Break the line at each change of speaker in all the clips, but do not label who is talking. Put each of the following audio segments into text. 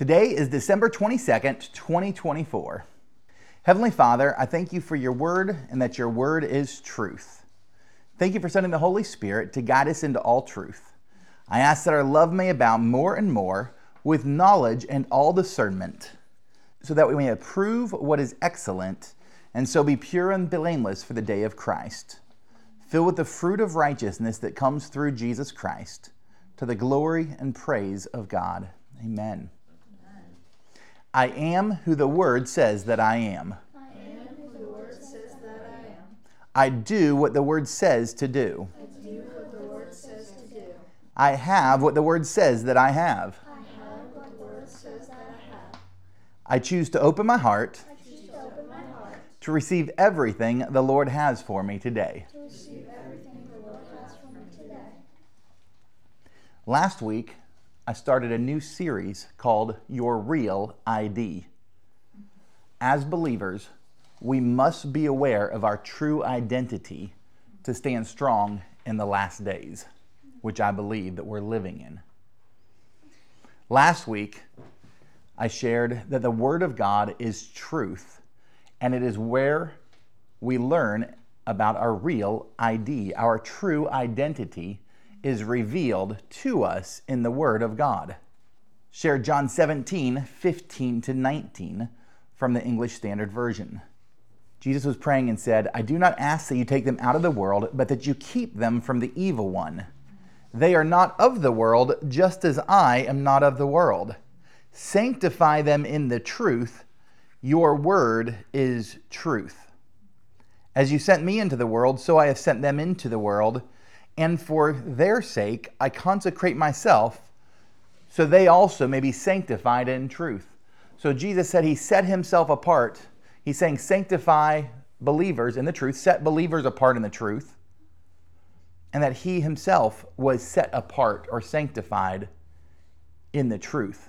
Today is December 22nd, 2024. Heavenly Father, I thank you for your word and that your word is truth. Thank you for sending the Holy Spirit to guide us into all truth. I ask that our love may abound more and more with knowledge and all discernment, so that we may approve what is excellent and so be pure and blameless for the day of Christ, filled with the fruit of righteousness that comes through Jesus Christ, to the glory and praise of God. Amen. I am who the Word says that I am.
I am who the Word says that I am.
I do what the Word says to do.
I do what the Word says to do.
I have what the Word says that I have.
I have what the Word says that I have.
I choose to open my heart
I choose to open my heart
to receive everything the Lord has for me today.
to receive everything the Lord has for me today.
Last week, I started a new series called Your Real ID. As believers, we must be aware of our true identity to stand strong in the last days, which I believe that we're living in. Last week, I shared that the Word of God is truth, and it is where we learn about our real ID, our true identity is revealed to us in the Word of God. Share John 17:15-19 from the English Standard Version. Jesus was praying and said, I do not ask that you take them out of the world, but that you keep them from the evil one. They are not of the world, just as I am not of the world. Sanctify them in the truth. Your word is truth. As you sent me into the world, so I have sent them into the world. And for their sake, I consecrate myself, so they also may be sanctified in truth. So Jesus said he set himself apart. He's saying sanctify believers in the truth, set believers apart in the truth, and that he himself was set apart or sanctified in the truth.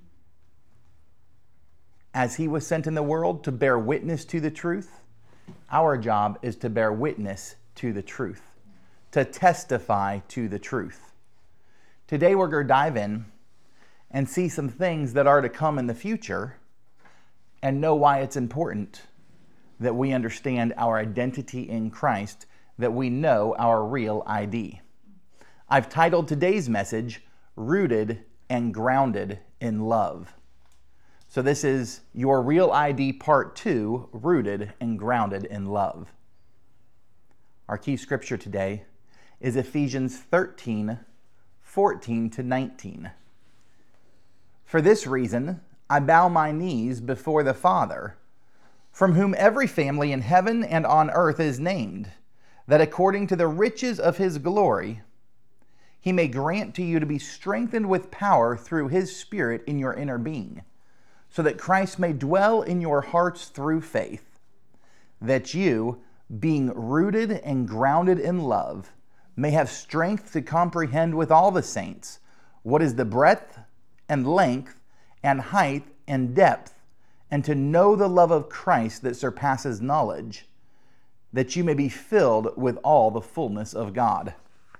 As he was sent in the world to bear witness to the truth, our job is to bear witness to the truth, to testify to the truth. Today we're going to dive in and see some things that are to come in the future and know why it's important that we understand our identity in Christ, that we know our real ID. I've titled today's message, Rooted and Grounded in Love. So this is Your Real ID Part 2, Rooted and Grounded in Love. Our key scripture today is Ephesians 13:14-19. For this reason, I bow my knees before the Father, from whom every family in heaven and on earth is named, that according to the riches of his glory, he may grant to you to be strengthened with power through his Spirit in your inner being, so that Christ may dwell in your hearts through faith, that you, being rooted and grounded in love, may have strength to comprehend with all the saints what is the breadth and length and height and depth, and to know the love of Christ that surpasses knowledge, that you may be filled with all the fullness of God.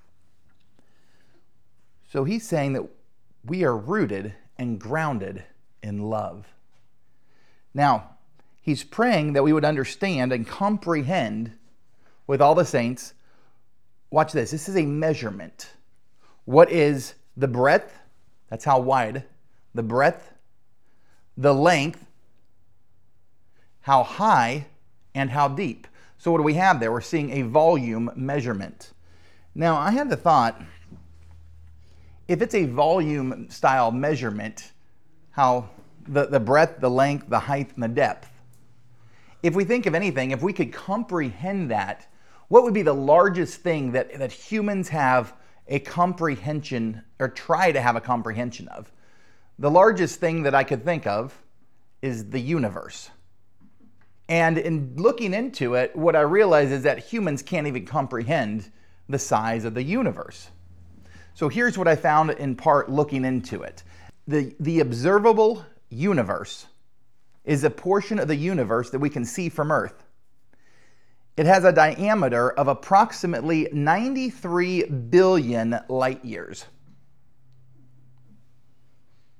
So he's saying that we are rooted and grounded in love. Now, he's praying that we would understand and comprehend with all the saints. Watch this. This is a measurement. What is the breadth? That's how wide. The breadth, the length, how high, and how deep. So what do we have there? We're seeing a volume measurement. Now, I had the thought, if it's a volume style measurement, how the breadth, the length, the height, and the depth, if we think of anything, if we could comprehend that, what would be the largest thing that humans have a comprehension or try to have a comprehension of? The largest thing that I could think of is the universe. And in looking into it, what I realize is that humans can't even comprehend the size of the universe. So here's what I found in part looking into it. The observable universe is a portion of the universe that we can see from Earth. It has a diameter of approximately 93 billion light years.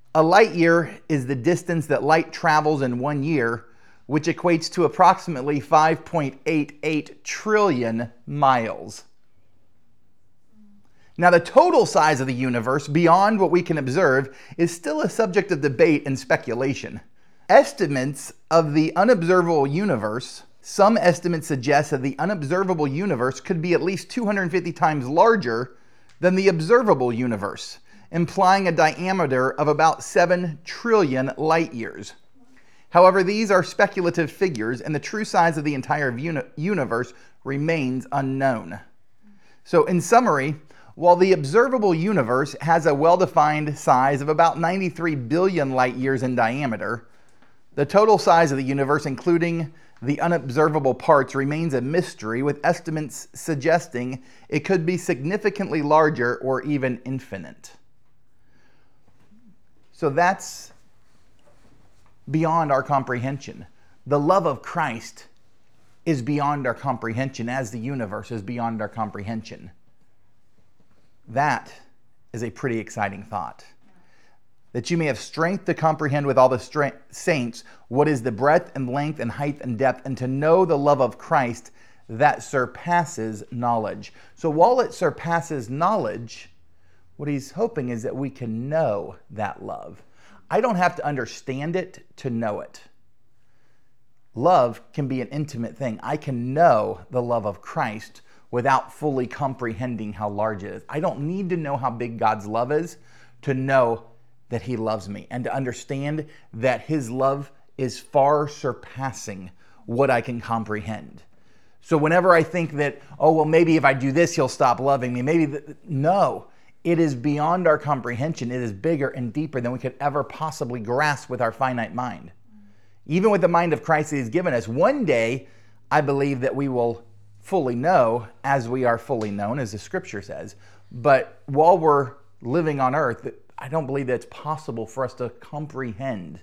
A light year is the distance that light travels in 1 year, which equates to approximately 5.88 trillion miles. Now, the total size of the universe, beyond what we can observe, is still a subject of debate and speculation. Estimates of the unobservable universe, some estimates suggest that the unobservable universe could be at least 250 times larger than the observable universe, implying a diameter of about 7 trillion light years. However, these are speculative figures, and the true size of the entire universe remains unknown. So, in summary, while the observable universe has a well-defined size of about 93 billion light years in diameter, the total size of the universe, including the unobservable parts, remains a mystery, with estimates suggesting it could be significantly larger or even infinite. So that's beyond our comprehension. The love of Christ is beyond our comprehension, as the universe is beyond our comprehension. That is a pretty exciting thought. That you may have strength to comprehend with all the saints what is the breadth and length and height and depth, and to know the love of Christ that surpasses knowledge. So while it surpasses knowledge, what he's hoping is that we can know that love. I don't have to understand it to know it. Love can be an intimate thing. I can know the love of Christ without fully comprehending how large it is. I don't need to know how big God's love is to know that he loves me, and to understand that his love is far surpassing what I can comprehend. So whenever I think that, oh, well, maybe if I do this, he'll stop loving me. No, it is beyond our comprehension. It is bigger and deeper than we could ever possibly grasp with our finite mind. Even with the mind of Christ that he's given us, one day, I believe that we will fully know as we are fully known, as the scripture says. But while we're living on earth, I don't believe that it's possible for us to comprehend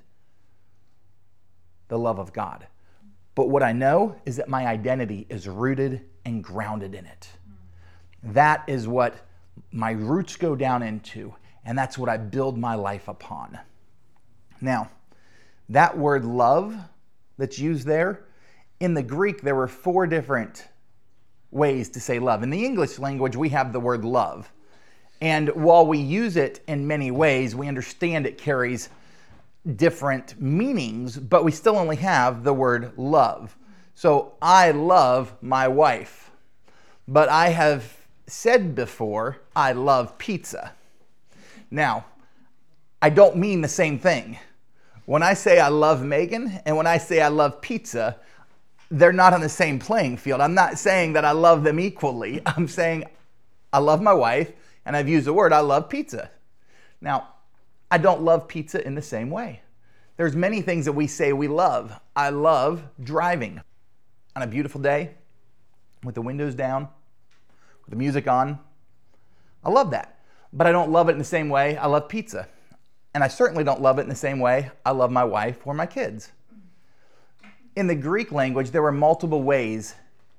the love of God. But what I know is that my identity is rooted and grounded in it. That is what my roots go down into, and that's what I build my life upon. Now, that word love that's used there, in the Greek, there were 4 different ways to say love. In the English language, we have the word love. And while we use it in many ways, we understand it carries different meanings, but we still only have the word love. So I love my wife, but I have said before, I love pizza. Now, I don't mean the same thing. When I say I love Megan and when I say I love pizza, they're not on the same playing field. I'm not saying that I love them equally. I'm saying I love my wife, and I've used the word, I love pizza. Now, I don't love pizza in the same way. There's many things that we say we love. I love driving on a beautiful day with the windows down, with the music on. I love that. But I don't love it in the same way I love pizza. And I certainly don't love it in the same way I love my wife or my kids. In the Greek language, there were multiple ways,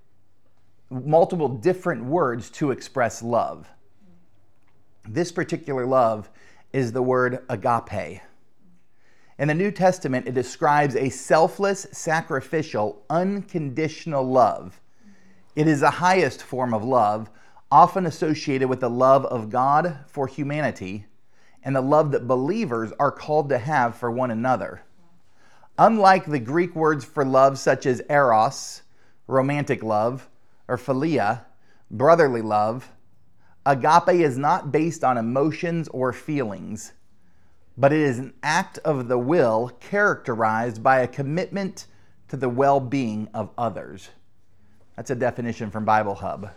multiple different words to express love. This particular love is the word agape. In the New Testament, it describes a selfless, sacrificial, unconditional love. It is the highest form of love, often associated with the love of God for humanity and the love that believers are called to have for one another. Unlike the Greek words for love such as eros, romantic love, or philia, brotherly love, agape is not based on emotions or feelings, but it is an act of the will characterized by a commitment to the well-being of others. That's a definition from Bible Hub.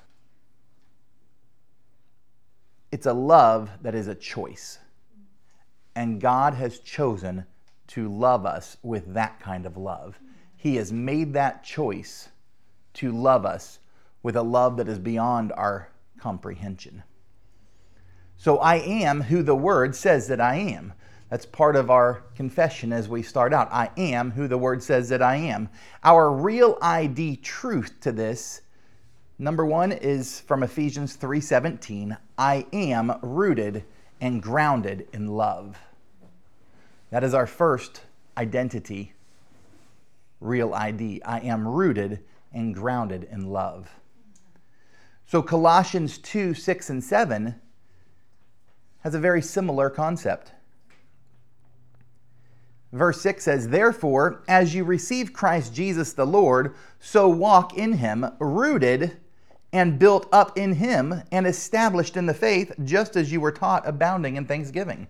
It's a love that is a choice. And God has chosen to love us with that kind of love. He has made that choice to love us with a love that is beyond our comprehension. So I am who the Word says that I am. That's part of our confession as we start out. I am who the Word says that I am. Our real ID truth to this, number one, is from Ephesians 3:17. I am rooted and grounded in love. That is our first identity, real ID. I am rooted and grounded in love. So Colossians 2, 6, and 7 has a very similar concept. Verse 6 says, "Therefore, as you receive Christ Jesus the Lord, so walk in him, rooted and built up in him, and established in the faith, just as you were taught, abounding in thanksgiving."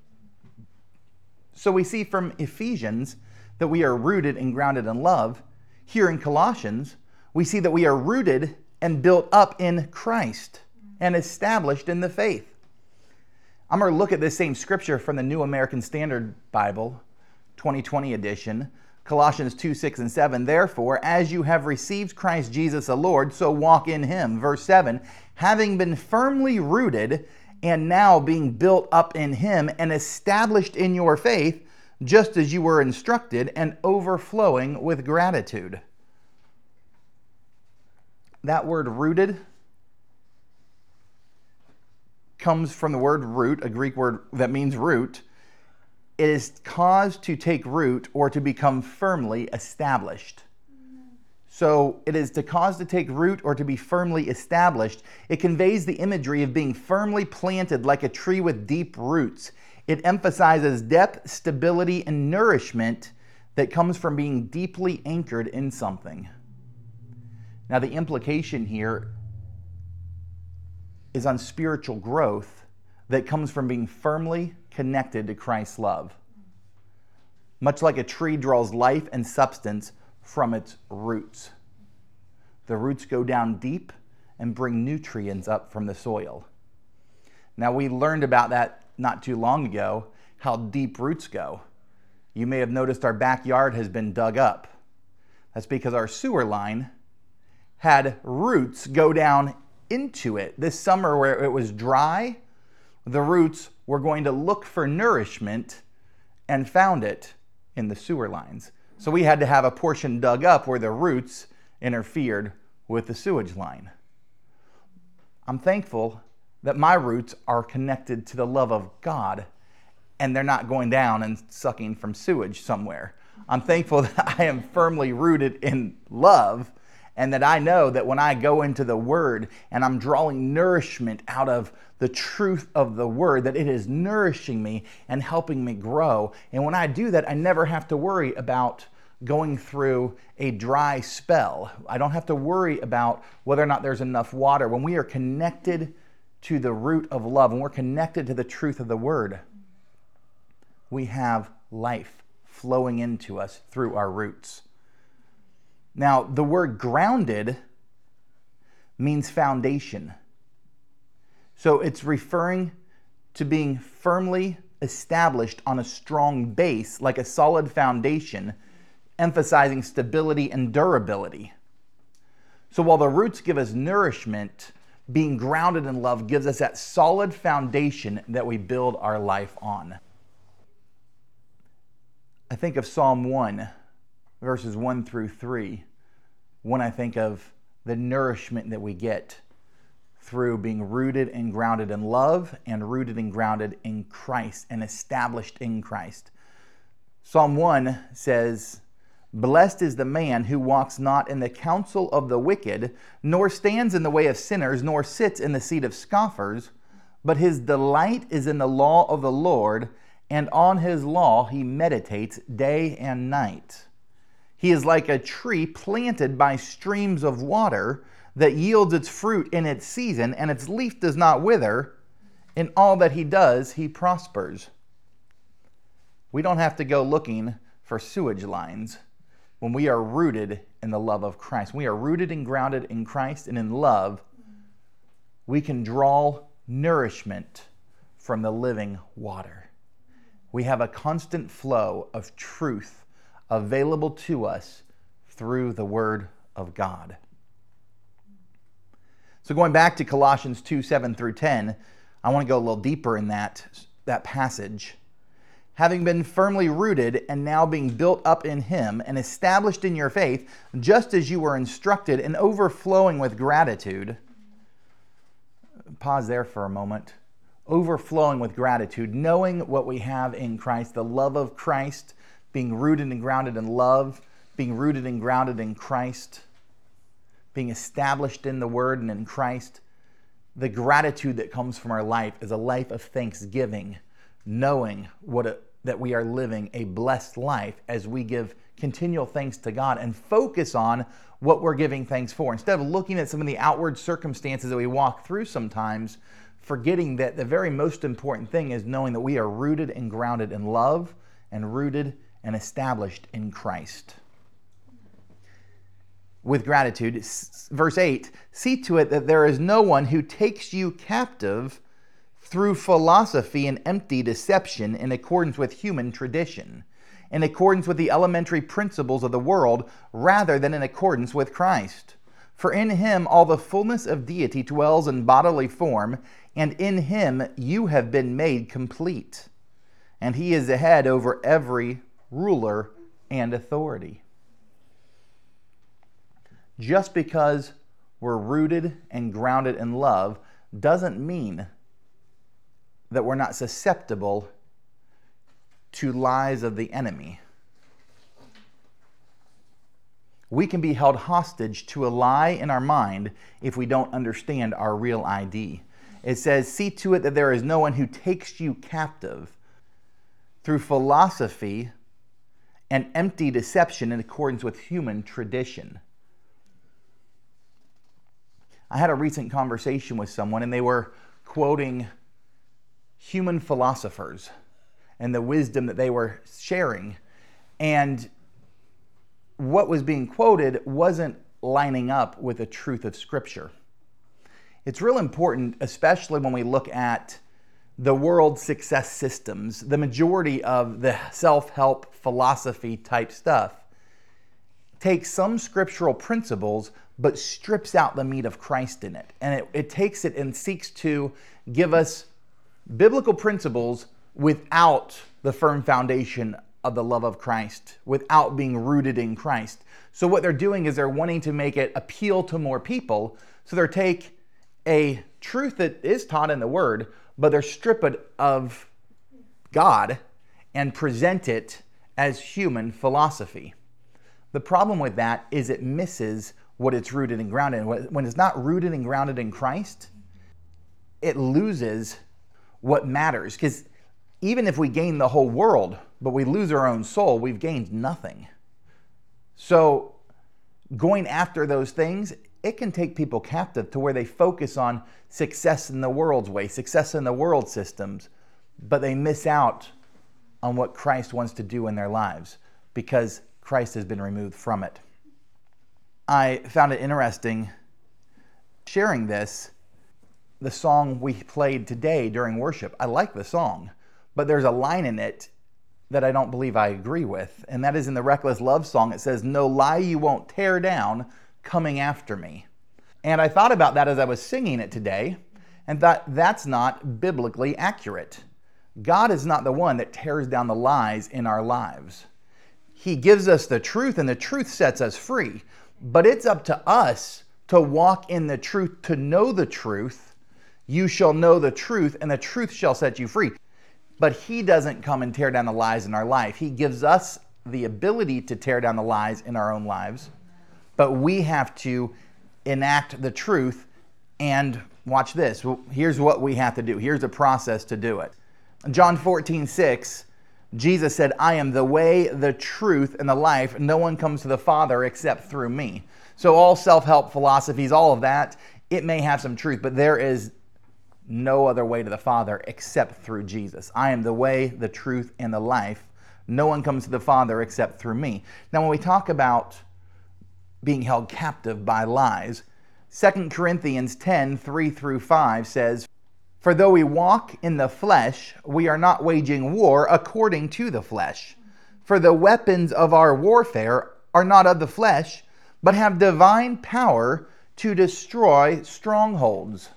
So we see from Ephesians that we are rooted and grounded in love. Here in Colossians, we see that we are rooted and built up in Christ and established in the faith. I'm going to look at this same scripture from the New American Standard Bible, 2020 edition, Colossians 2, 6, and 7. "Therefore, as you have received Christ Jesus the Lord, so walk in him." Verse 7, "Having been firmly rooted and now being built up in him and established in your faith, just as you were instructed, and overflowing with gratitude." That word rooted comes from the word root, a Greek word that means root. It is caused to take root or to become firmly established. So it is to cause to take root or to be firmly established. It conveys the imagery of being firmly planted like a tree with deep roots. It emphasizes depth, stability, and nourishment that comes from being deeply anchored in something. Now, the implication here is on spiritual growth that comes from being firmly connected to Christ's love. Much like a tree draws life and substance from its roots. The roots go down deep and bring nutrients up from the soil. Now, we learned about that not too long ago, how deep roots go. You may have noticed our backyard has been dug up. That's because our sewer line had roots go down into it. This summer, where it was dry, the roots were going to look for nourishment and found it in the sewer lines. So we had to have a portion dug up where the roots interfered with the sewage line. I'm thankful that my roots are connected to the love of God and they're not going down and sucking from sewage somewhere. I'm thankful that I am firmly rooted in love and that I know that when I go into the Word and I'm drawing nourishment out of the truth of the Word, that it is nourishing me and helping me grow. And when I do that, I never have to worry about going through a dry spell. I don't have to worry about whether or not there's enough water. When we are connected to the root of love, when we're connected to the truth of the Word, we have life flowing into us through our roots. Now, the word grounded means foundation. So it's referring to being firmly established on a strong base, like a solid foundation, emphasizing stability and durability. So while the roots give us nourishment, being grounded in love gives us that solid foundation that we build our life on. I think of Psalm 1, verses 1 through 3, when I think of the nourishment that we get through being rooted and grounded in love and rooted and grounded in Christ and established in Christ. Psalm 1 says, "Blessed is the man who walks not in the counsel of the wicked, nor stands in the way of sinners, nor sits in the seat of scoffers, but his delight is in the law of the Lord, and on his law he meditates day and night. He is like a tree planted by streams of water that yields its fruit in its season, and its leaf does not wither. In all that he does, he prospers." We don't have to go looking for sewage lines when we are rooted in the love of Christ. When we are rooted and grounded in Christ and in love, we can draw nourishment from the living water. We have a constant flow of truth available to us through the Word of God. So going back to Colossians 2, 7 through 10, I want to go a little deeper in that passage. "Having been firmly rooted and now being built up in him and established in your faith, just as you were instructed, and overflowing with gratitude." Pause there for a moment. overflowing with gratitude, knowing what we have in Christ, the love of Christ, being rooted and grounded in love, being rooted and grounded in Christ, being established in the Word and in Christ. The gratitude that comes from our life is a life of thanksgiving, knowing that we are living a blessed life as we give continual thanks to God and focus on what we're giving thanks for. Instead of looking at some of the outward circumstances that we walk through sometimes, forgetting that the very most important thing is knowing that we are rooted and grounded in love and rooted and established in Christ. With gratitude, verse 8, see to it that there is no one who takes you captive through philosophy and empty deception in accordance with human tradition, in accordance with the elementary principles of the world, rather than in accordance with Christ. For in him all the fullness of deity dwells in bodily form, and in him you have been made complete. And he is the head over every ruler and authority. Just because we're rooted and grounded in love doesn't mean that we're not susceptible to lies of the enemy. We can be held hostage to a lie in our mind if we don't understand our real ID. It says, see to it that there is no one who takes you captive through philosophy and empty deception in accordance with human tradition. I had a recent conversation with someone, and they were quoting human philosophers and the wisdom that they were sharing. And what was being quoted wasn't lining up with the truth of Scripture. It's real important, especially when we look at the world's success systems, the majority of the self-help philosophy type stuff takes some scriptural principles but strips out the meat of Christ in it. And it takes it and seeks to give us biblical principles without the firm foundation of the love of Christ, without being rooted in Christ. So what they're doing is they're wanting to make it appeal to more people. So they take a truth that is taught in the Word, but they're strip it of God and present it as human philosophy. The problem with that is it misses what it's rooted and grounded in. When it's not rooted and grounded in Christ, it loses what matters. Because even if we gain the whole world, but we lose our own soul, we've gained nothing. So going after those things, it can take people captive to where they focus on success in the world's way, success in the world systems, but they miss out on what Christ wants to do in their lives because Christ has been removed from it. I found it interesting sharing this, the song we played today during worship. I like the song, but there's a line in it that I don't believe I agree with, and that is in the Reckless Love song. It says, "No lie you won't tear down coming after me." And I thought about that as I was singing it today and thought that's not biblically accurate. God is not the one that tears down the lies in our lives. He gives us the truth, and the truth sets us free. But it's up to us to walk in the truth, to know the truth. You shall know the truth, and the truth shall set you free. But He doesn't come and tear down the lies in our life. He gives us the ability to tear down the lies in our own lives. But we have to enact the truth. And watch this. Here's what we have to do. Here's the process to do it. John 14:6, Jesus said, "I am the way, the truth, and the life. No one comes to the Father except through me." So all self-help philosophies, all of that, it may have some truth, but there is no other way to the Father except through Jesus. I am the way, the truth, and the life. No one comes to the Father except through me. Now, when we talk about being held captive by lies, 2 Corinthians 10:3-5 says, "For though we walk in the flesh, we are not waging war according to the flesh. For the weapons of our warfare are not of the flesh, but have divine power to destroy strongholds."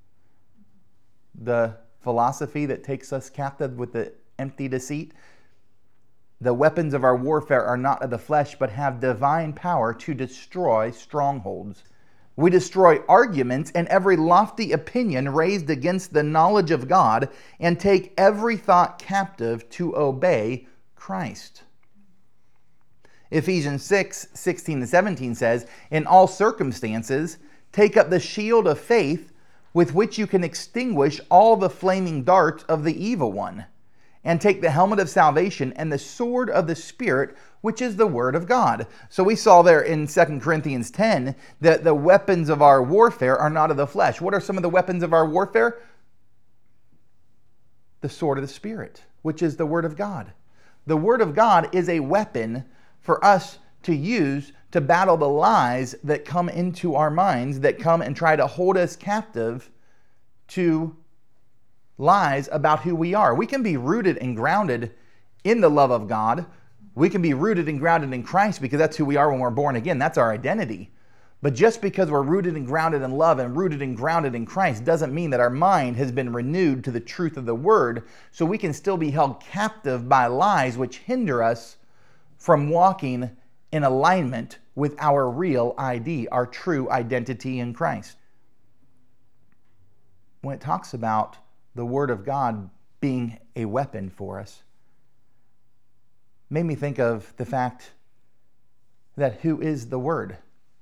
The philosophy that takes us captive with the empty deceit. The weapons of our warfare are not of the flesh, but have divine power to destroy strongholds. We destroy arguments and every lofty opinion raised against the knowledge of God and take every thought captive to obey Christ. Ephesians 6:16-17 says, in all circumstances, take up the shield of faith with which you can extinguish all the flaming darts of the evil one, and take the helmet of salvation and the sword of the Spirit, which is the word of God. So we saw there in 2 Corinthians 10 that the weapons of our warfare are not of the flesh. What are some of the weapons of our warfare? The sword of the Spirit, which is the word of God. The word of God is a weapon for us to use to battle the lies that come into our minds, that come and try to hold us captive to lies about who we are. We can be rooted and grounded in the love of God. We can be rooted and grounded in Christ because that's who we are when we're born again. That's our identity. But just because we're rooted and grounded in love and rooted and grounded in Christ doesn't mean that our mind has been renewed to the truth of the word, so we can still be held captive by lies which hinder us from walking in alignment with our real ID, our true identity in Christ. When it talks about the Word of God being a weapon for us, made me think of the fact that who is the Word?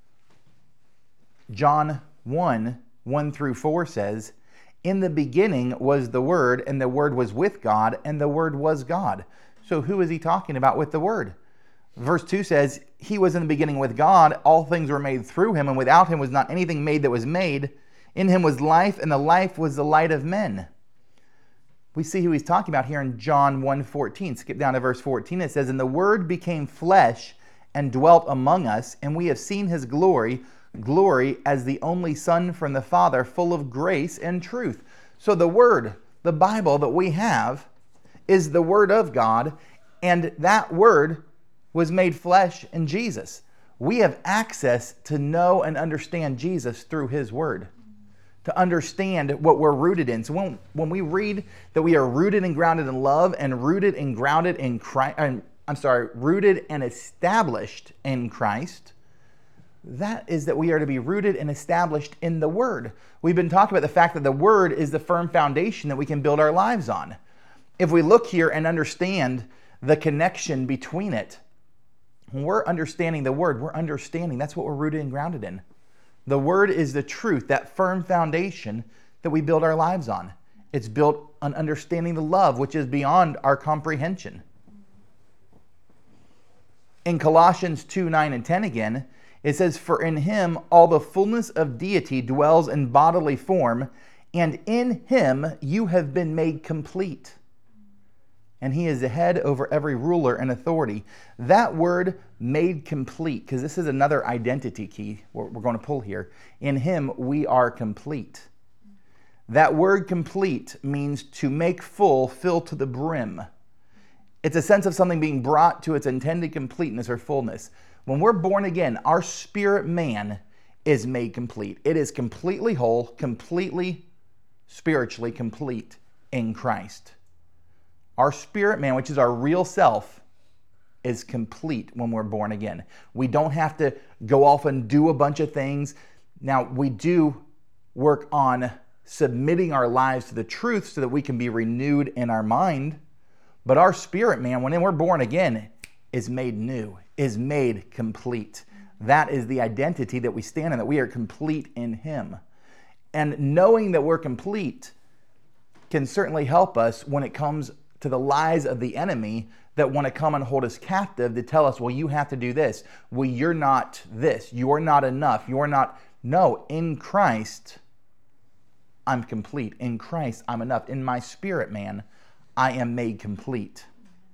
John 1:1-4 says, in the beginning was the Word, and the Word was with God, and the Word was God. So who is he talking about with the Word? Verse 2 says, he was in the beginning with God, all things were made through him, and without him was not anything made that was made. In him was life, and the life was the light of men. We see who he's talking about here in John 1:14. Skip down to verse 14. It says, and the Word became flesh and dwelt among us, and we have seen his glory, glory as the only Son from the Father, full of grace and truth. So the Word, the Bible that we have, is the Word of God, and that Word was made flesh in Jesus. We have access to know and understand Jesus through his word, to understand what we're rooted in. So when we read that we are rooted and grounded in love and rooted and grounded in Christ, rooted and established in Christ, that is that we are to be rooted and established in the word. We've been talking about the fact that the word is the firm foundation that we can build our lives on. If we look here and understand the connection between it, when we're understanding the word, we're understanding that's what we're rooted and grounded in. The word is the truth, that firm foundation that we build our lives on. It's built on understanding the love, which is beyond our comprehension. In Colossians 2:9-10 again, it says, for in him all the fullness of deity dwells in bodily form, and in him you have been made complete. And he is the head over every ruler and authority. That word, made complete, because this is another identity key we're going to pull here. In him, we are complete. That word complete means to make full, fill to the brim. It's a sense of something being brought to its intended completeness or fullness. When we're born again, our spirit man is made complete. It is completely whole, completely spiritually complete in Christ. Our spirit man, which is our real self, is complete when we're born again. We don't have to go off and do a bunch of things. Now, we do work on submitting our lives to the truth so that we can be renewed in our mind. But our spirit man, when we're born again, is made new, is made complete. That is the identity that we stand in, that we are complete in him. And knowing that we're complete can certainly help us when it comes to the lies of the enemy that want to come and hold us captive to tell us, well, you have to do this. Well, you're not this. You're not enough. You're not. No, in Christ, I'm complete. In Christ, I'm enough. In my spirit, man, I am made complete.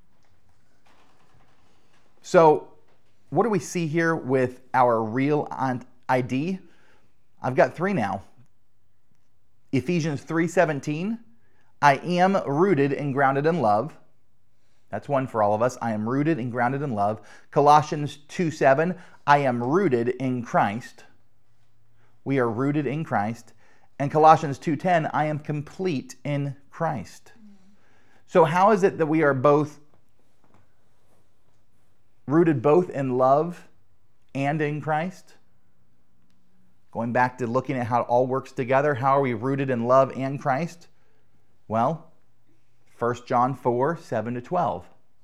So what do we see here with our real ID? I've got 3 now. Ephesians 3:17. I am rooted and grounded in love. That's one for all of us. I am rooted and grounded in love. Colossians 2:7. I am rooted in Christ. We are rooted in Christ. And Colossians 2:10. I am complete in Christ. So how is it that we are both rooted both in love and in Christ? Going back to looking at how it all works together, how are we rooted in love and Christ? Well, 1 John 4, 7 to 12.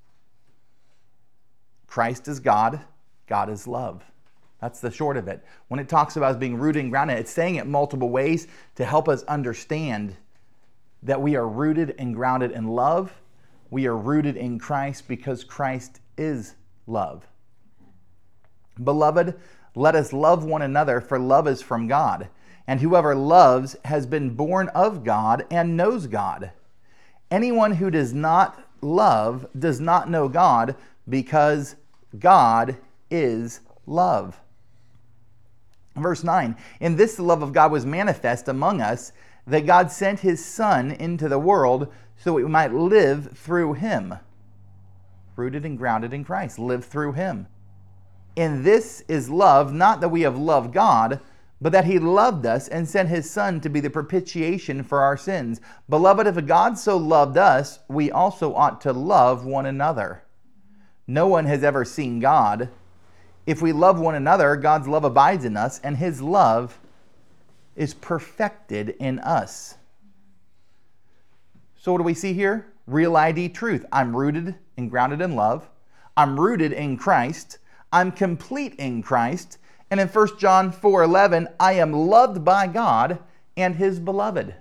Christ is God, God is love. That's the short of it. When it talks about us being rooted and grounded, it's saying it multiple ways to help us understand that we are rooted and grounded in love. We are rooted in Christ because Christ is love. Beloved, let us love one another, for love is from God. And whoever loves has been born of God and knows God. Anyone who does not love does not know God, because God is love. Verse 9, in this the love of God was manifest among us, that God sent his Son into the world so we might live through him. Rooted and grounded in Christ, live through him. In this is love, not that we have loved God, but that he loved us and sent his Son to be the propitiation for our sins. Beloved, if God so loved us, we also ought to love one another. No one has ever seen God. If we love one another, God's love abides in us, and his love is perfected in us. So what do we see here? Real ID truth. I'm rooted and grounded in love. I'm rooted in Christ. I'm complete in Christ. And in 1 John 4:11, I am loved by God and his beloved.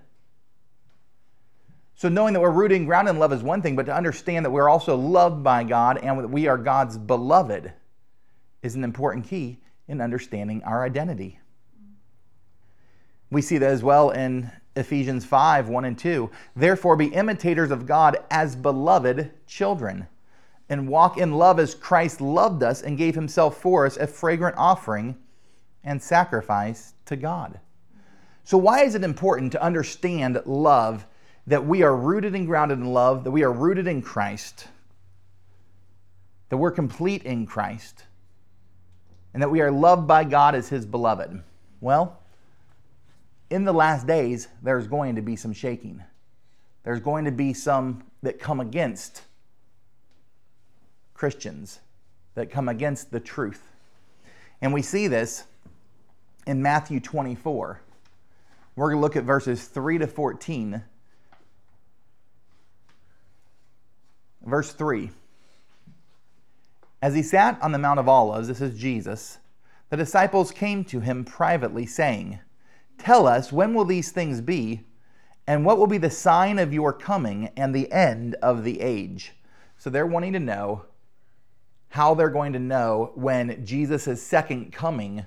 So knowing that we're rooted and grounded in love is one thing, but to understand that we're also loved by God and that we are God's beloved is an important key in understanding our identity. We see that as well in Ephesians 5, 1 and 2. Therefore be imitators of God as beloved children, and walk in love as Christ loved us and gave himself for us, a fragrant offering and sacrifice to God. So why is it important to understand love, that we are rooted and grounded in love, that we are rooted in Christ, that we're complete in Christ, and that we are loved by God as his beloved? Well, in the last days, there's going to be some shaking. There's going to be some that come against Christians, that come against the truth. And we see this in Matthew 24. We're going to look at verses 3 to 14. Verse 3. As he sat on the Mount of Olives, this is Jesus, the disciples came to him privately, saying, tell us, when will these things be? And what will be the sign of your coming and the end of the age? So they're wanting to know how they're going to know when Jesus' second coming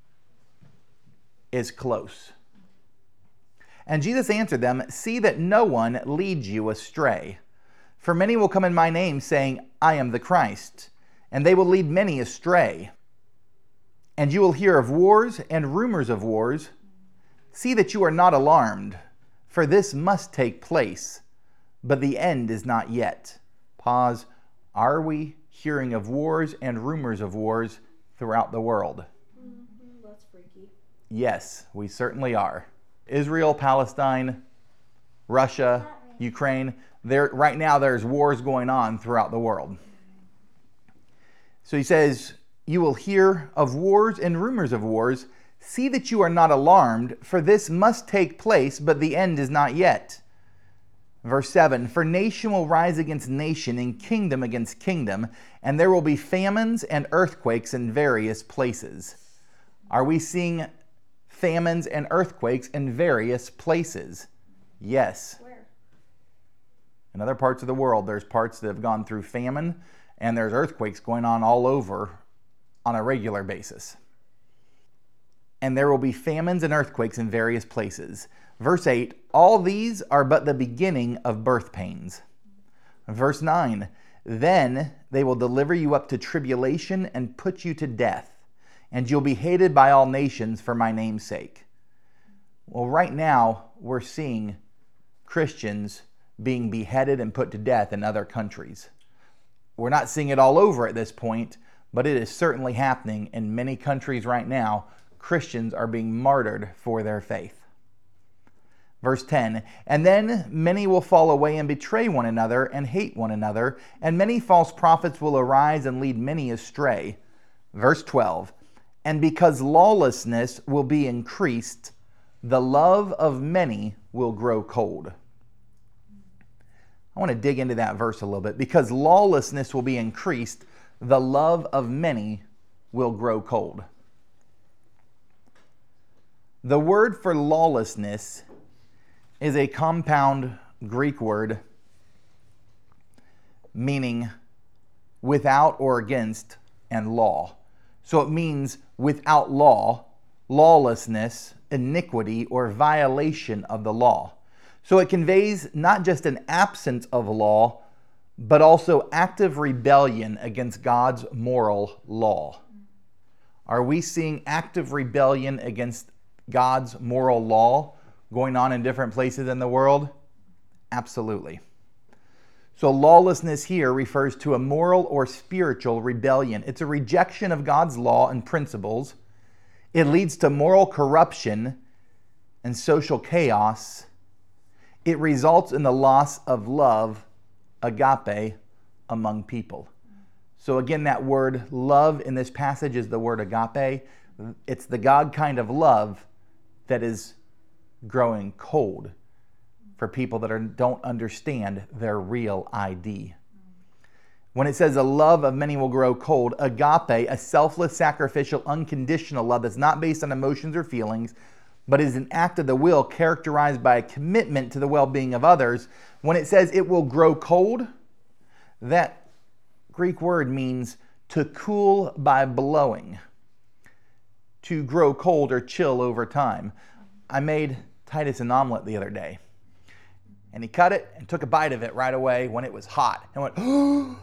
is close. And Jesus answered them, see that no one leads you astray. For many will come in my name, saying, I am the Christ, and they will lead many astray. And you will hear of wars and rumors of wars. See that you are not alarmed, for this must take place, but the end is not yet. Pause. Are we hearing of wars and rumors of wars throughout the world?
That's freaky.
Yes, we certainly are. Israel, Palestine, Russia, Ukraine. Right now there's wars going on throughout the world. So he says, you will hear of wars and rumors of wars. See that you are not alarmed, for this must take place, but the end is not yet. Verse 7, for nation will rise against nation and kingdom against kingdom, and there will be famines and earthquakes in various places. Are we seeing famines and earthquakes in various places? Yes.
Where?
In other parts of the world, there's parts that have gone through famine, and there's earthquakes going on all over on a regular basis. And there will be famines and earthquakes in various places. Verse 8, all these are but the beginning of birth pains. Verse 9, then they will deliver you up to tribulation and put you to death, and you'll be hated by all nations for my name's sake. Well, right now, we're seeing Christians being beheaded and put to death in other countries. We're not seeing it all over at this point, but it is certainly happening in many countries right now. Christians are being martyred for their faith. Verse 10, and then many will fall away and betray one another and hate one another, and many false prophets will arise and lead many astray. Verse 12, And because lawlessness will be increased, the love of many will grow cold. I want to dig into that verse a little bit. Because lawlessness will be increased, the love of many will grow cold. The word for lawlessness is a compound Greek word meaning without or against and law. So it means without law, lawlessness, iniquity, or violation of the law. So it conveys not just an absence of law, but also active rebellion against God's moral law. Are we seeing active rebellion against God's moral law going on in different places in the world? Absolutely. So lawlessness here refers to a moral or spiritual rebellion. It's a rejection of God's law and principles. It leads to moral corruption and social chaos. It results in the loss of love, agape, among people. So again, that word love in this passage is the word agape. It's the God kind of love that is growing cold for people that don't understand their real ID. When it says the love of many will grow cold, agape, a selfless, sacrificial, unconditional love that's not based on emotions or feelings, but is an act of the will characterized by a commitment to the well-being of others. When it says it will grow cold, that Greek word means to cool by blowing, to grow cold or chill over time. I made Titus an omelet the other day, and he cut it and took a bite of it right away when it was hot and went,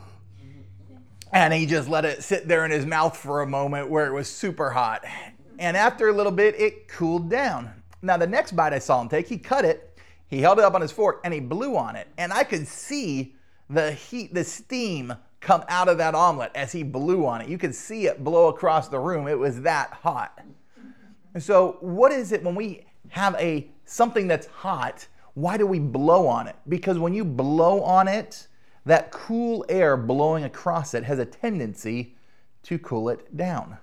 and he just let it sit there in his mouth for a moment where it was super hot. And after a little bit, it cooled down. Now, the next bite I saw him take, he cut it, he held it up on his fork, and he blew on it. And I could see the heat, the steam come out of that omelet as he blew on it. You could see it blow across the room. It was that hot. And so what is it when we have something that's hot, why do we blow on it? Because when you blow on it, that cool air blowing across it has a tendency to cool it down.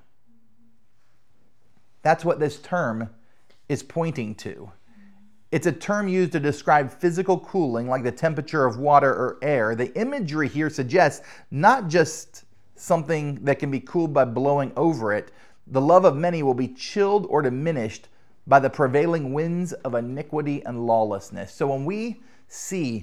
That's what this term is pointing to. It's a term used to describe physical cooling, like the temperature of water or air. The imagery here suggests not just something that can be cooled by blowing over it. The love of many will be chilled or diminished by the prevailing winds of iniquity and lawlessness. So when we see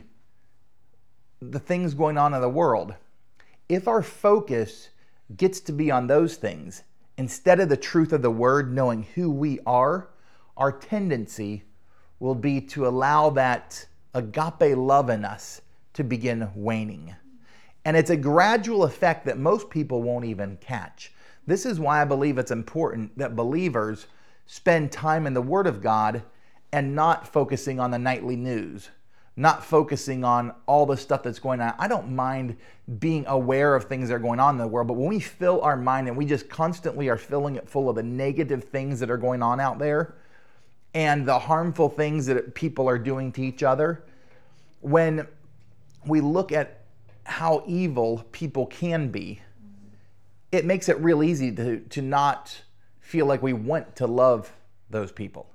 the things going on in the world, if our focus gets to be on those things, instead of the truth of the word, knowing who we are, our tendency will be to allow that agape love in us to begin waning. And it's a gradual effect that most people won't even catch. This is why I believe it's important that believers spend time in the Word of God and not focusing on the nightly news, not focusing on all the stuff that's going on. I don't mind being aware of things that are going on in the world, but when we fill our mind and we just constantly are filling it full of the negative things that are going on out there and the harmful things that people are doing to each other, when we look at how evil people can be, it makes it real easy to not feel like we want to love those people.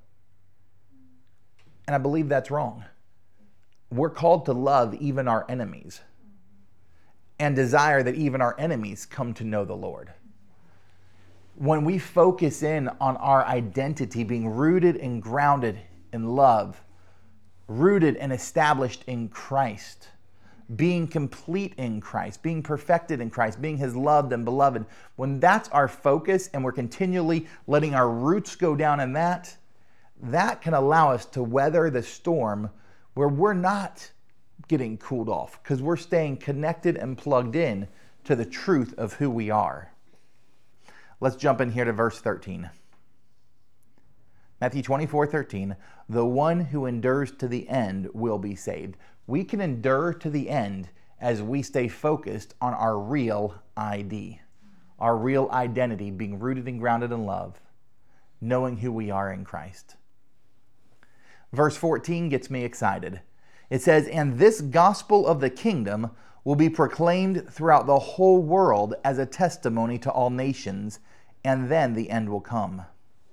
And I believe that's wrong. We're called to love even our enemies and desire that even our enemies come to know the Lord. When we focus in on our identity being rooted and grounded in love, rooted and established in Christ, being complete in Christ, being perfected in Christ, being His loved and beloved, when that's our focus and we're continually letting our roots go down in that, that can allow us to weather the storm where we're not getting cooled off because we're staying connected and plugged in to the truth of who we are. Let's jump in here to verse 13. Matthew 24:13, the one who endures to the end will be saved. We can endure to the end as we stay focused on our real ID, our real identity, being rooted and grounded in love, knowing who we are in Christ. Verse 14 gets me excited. It says, and this gospel of the kingdom will be proclaimed throughout the whole world as a testimony to all nations, and then the end will come.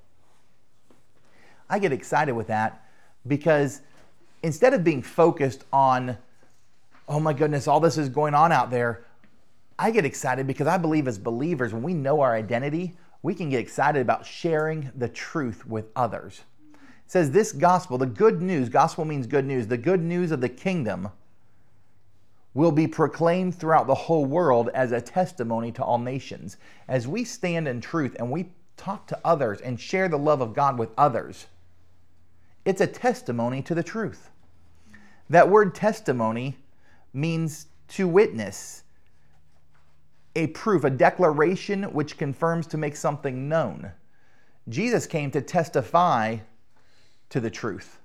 I get excited with that because instead of being focused on, oh my goodness, all this is going on out there, I get excited because I believe as believers, when we know our identity, we can get excited about sharing the truth with others. It says this gospel, the good news, gospel means good news, the good news of the kingdom will be proclaimed throughout the whole world as a testimony to all nations. As we stand in truth and we talk to others and share the love of God with others, it's a testimony to the truth. That word testimony means to witness, a proof, a declaration which confirms to make something known. Jesus came to testify to the truth.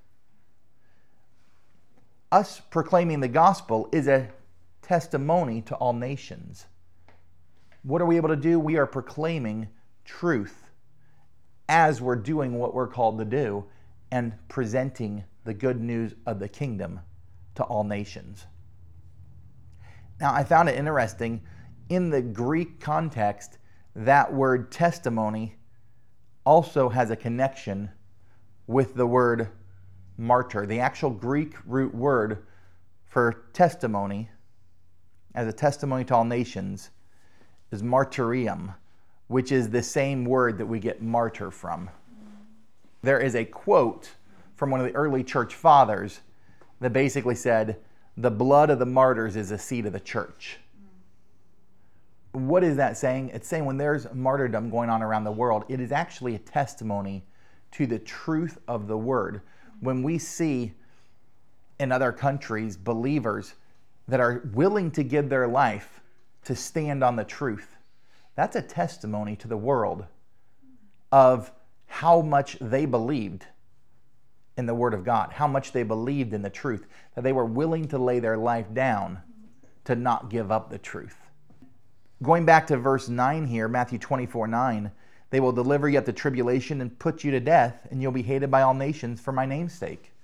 Us proclaiming the gospel is a testimony to all nations. What are we able to do? We are proclaiming truth as we're doing what we're called to do and presenting the good news of the kingdom to all nations. Now, I found it interesting, in the Greek context, that word testimony also has a connection with the word martyr. The actual Greek root word for testimony, as a testimony to all nations, is martyrium, which is the same word that we get martyr from. There is a quote from one of the early church fathers that basically said, "The blood of the martyrs is the seed of the church." What is that saying? It's saying when there's martyrdom going on around the world, it is actually a testimony to the truth of the word. When we see in other countries believers that are willing to give their life to stand on the truth, that's a testimony to the world of how much they believed in the Word of God, how much they believed in the truth, that they were willing to lay their life down to not give up the truth. Going back to verse 9 here, Matthew 24:9, they will deliver you at the tribulation and put you to death, and you'll be hated by all nations for my name's sake.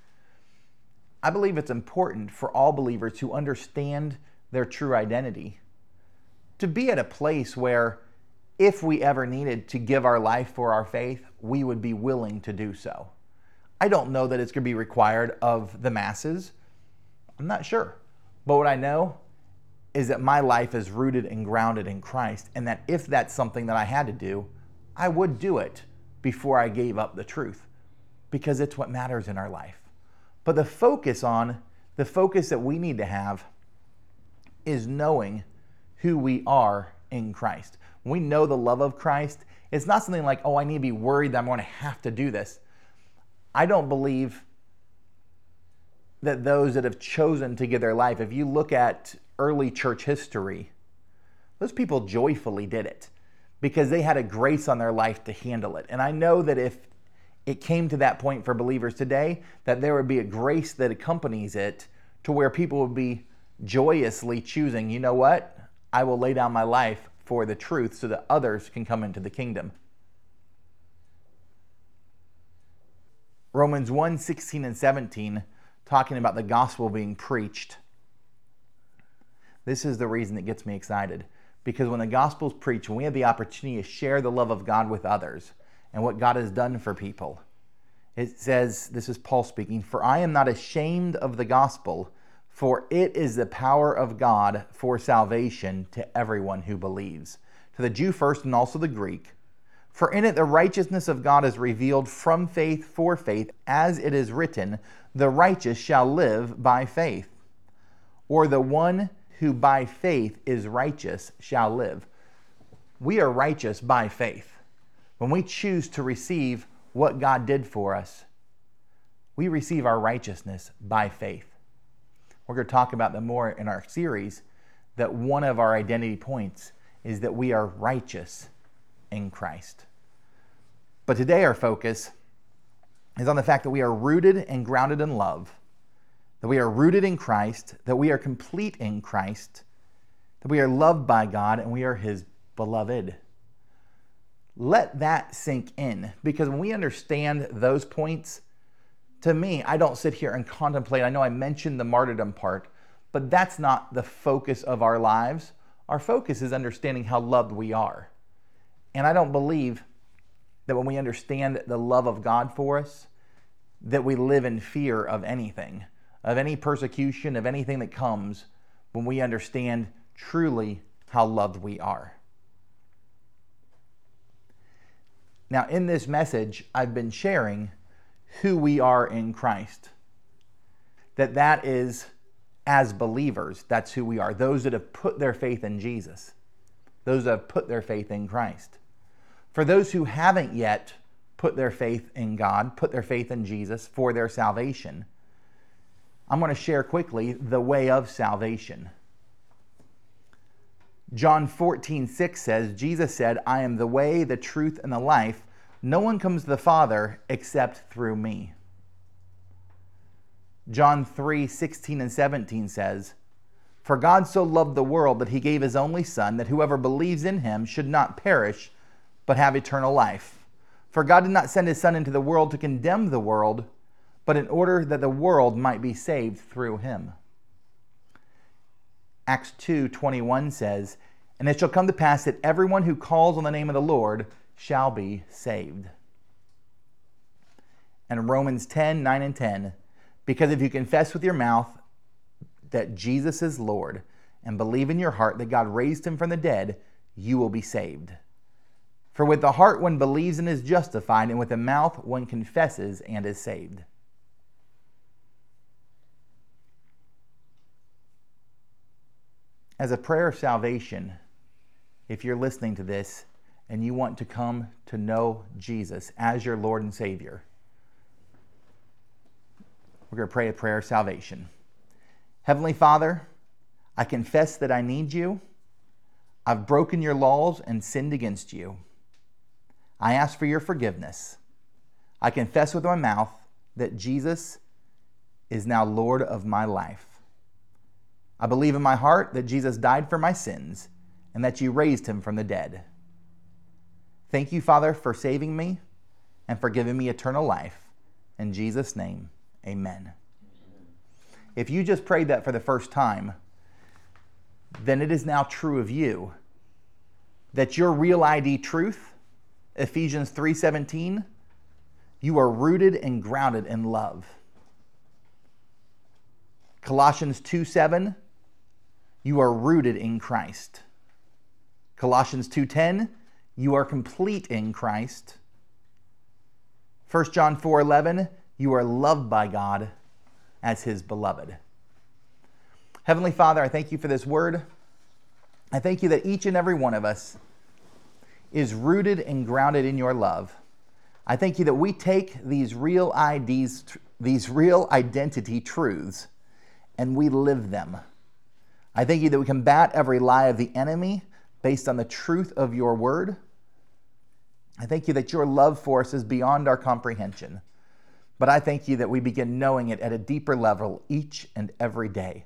I believe it's important for all believers to understand their true identity, to be at a place where if we ever needed to give our life for our faith, we would be willing to do so. I don't know that it's going to be required of the masses. I'm not sure. But what I know is that my life is rooted and grounded in Christ, and that if that's something that I had to do, I would do it before I gave up the truth, because it's what matters in our life. But the focus that we need to have is knowing who we are in Christ. When we know the love of Christ, it's not something like, oh, I need to be worried that I'm going to have to do this. I don't believe that those that have chosen to give their life, if you look at early church history, those people joyfully did it because they had a grace on their life to handle it. And I know that if it came to that point for believers today, that there would be a grace that accompanies it to where people would be joyously choosing, you know what? I will lay down my life for the truth so that others can come into the kingdom. Romans 1:16 and 17, talking about the gospel being preached. This is the reason it gets me excited. Because when the gospel is preached, when we have the opportunity to share the love of God with others and what God has done for people, it says, this is Paul speaking, "For I am not ashamed of the gospel, for it is the power of God for salvation to everyone who believes, to the Jew first and also the Greek. For in it the righteousness of God is revealed from faith for faith, as it is written, the righteous shall live by faith. Or the one who by faith is righteous shall live." We are righteous by faith. When we choose to receive what God did for us, we receive our righteousness by faith. We're going to talk about that more in our series, that one of our identity points is that we are righteous in Christ. But today our focus is on the fact that we are rooted and grounded in love, that we are rooted in Christ, that we are complete in Christ, that we are loved by God, and we are His beloved. Let that sink in, because when we understand those points, to me, I don't sit here and contemplate. I know I mentioned the martyrdom part, but that's not the focus of our lives. Our focus is understanding how loved we are. And I don't believe that when we understand the love of God for us, that we live in fear of anything, of any persecution, of anything that comes when we understand truly how loved we are. Now, in this message, I've been sharing who we are in Christ. That is, as believers, that's who we are. Those that have put their faith in Jesus. Those that have put their faith in Christ. For those who haven't yet put their faith in God, put their faith in Jesus for their salvation, I'm going to share quickly the way of salvation. John 14:6 says, Jesus said, I am the way, the truth, and the life. No one comes to the Father except through me. John 3:16 and 17 says, For God so loved the world that he gave his only Son, that whoever believes in him should not perish, but have eternal life. For God did not send his Son into the world to condemn the world, but in order that the world might be saved through him. Acts 2:21 says, And it shall come to pass that everyone who calls on the name of the Lord shall be saved. And Romans 10:9 and 10, Because if you confess with your mouth that Jesus is Lord, and believe in your heart that God raised him from the dead, you will be saved. For with the heart one believes and is justified, and with the mouth one confesses and is saved. As a prayer of salvation, if you're listening to this and you want to come to know Jesus as your Lord and Savior, we're going to pray a prayer of salvation. Heavenly Father, I confess that I need you. I've broken your laws and sinned against you. I ask for your forgiveness. I confess with my mouth that Jesus is now Lord of my life. I believe in my heart that Jesus died for my sins and that you raised him from the dead. Thank you, Father, for saving me and for giving me eternal life. In Jesus' name, amen. If you just prayed that for the first time, then it is now true of you that your real ID truth, Ephesians 3:17, you are rooted and grounded in love. Colossians 2:7, you are rooted in Christ. Colossians 2:10, you are complete in Christ. 1 John 4:11, you are loved by God as his beloved. Heavenly Father, I thank you for this word. I thank you that each and every one of us is rooted and grounded in your love. I thank you that we take these real IDs, these real identity truths, and we live them. I thank you that we combat every lie of the enemy based on the truth of your word. I thank you that your love for us is beyond our comprehension. But I thank you that we begin knowing it at a deeper level each and every day.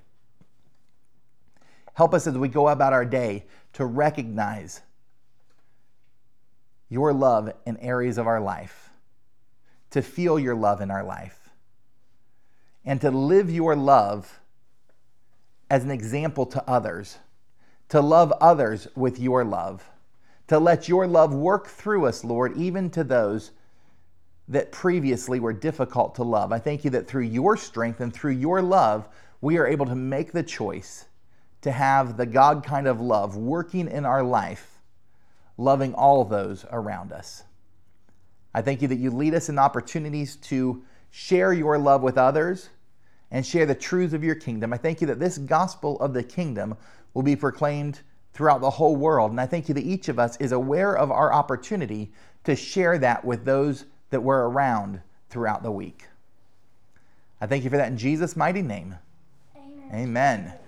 Help us as we go about our day to recognize your love in areas of our life, to feel your love in our life, and to live your love as an example to others, to love others with your love, to let your love work through us, Lord, even to those that previously were difficult to love. I thank you that through your strength and through your love, we are able to make the choice to have the God kind of love working in our life, loving all those around us. I thank you that you lead us in opportunities to share your love with others and share the truths of your kingdom. I thank you that this gospel of the kingdom will be proclaimed throughout the whole world. And I thank you that each of us is aware of our opportunity to share that with those that we're around throughout the week. I thank you for that in Jesus' mighty name. Amen. Amen.